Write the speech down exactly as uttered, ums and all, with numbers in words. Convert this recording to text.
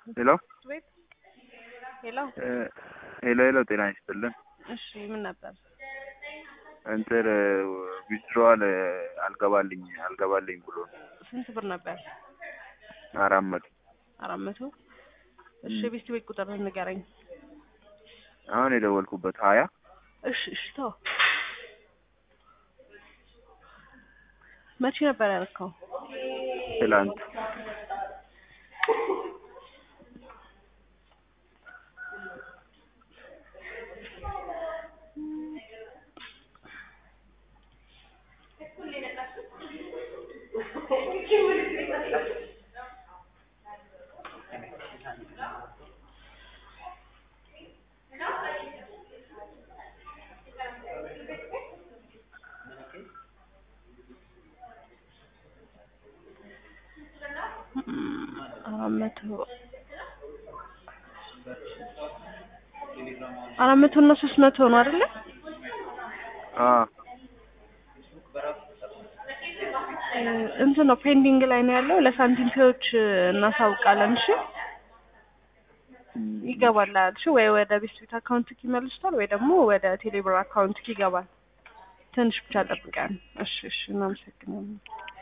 ሄሎ ቤት ሄሎ ሄሎ ሄሎ ጤና ይስጥልን። እሺ ምን ነበር? እንትን ዊዝድሮዋል አልገባልኝ አልገባልኝ ብሎ ስንት ብር ነበር? አራት መቶ አራት መቶ እሺ ቤት ቤት ቁጥር ንገረኝ። አሁን የደወልኩበት ሀያ እሺ እሺ ተው። መቼ ነበር ያልከው? ትላንት አራት መቶ አራት መቶ እና ሶስት መቶ ነው አይደለ? አዎ እንትን ነው ፔንዲንግ ላይ ነው ያለው። ለሳንቲም ፔዎች እናሳውቃለን። እሺ ይገባል። እሺ ወይ ወደ ቢስት አካውንት ይመልሱታል ወይ ደግሞ ወደ ቴሌብር አካውንት ይገባል። ትንሽ ብቻ ጠብቀን። እሺ እሺ እናመሰግናለን።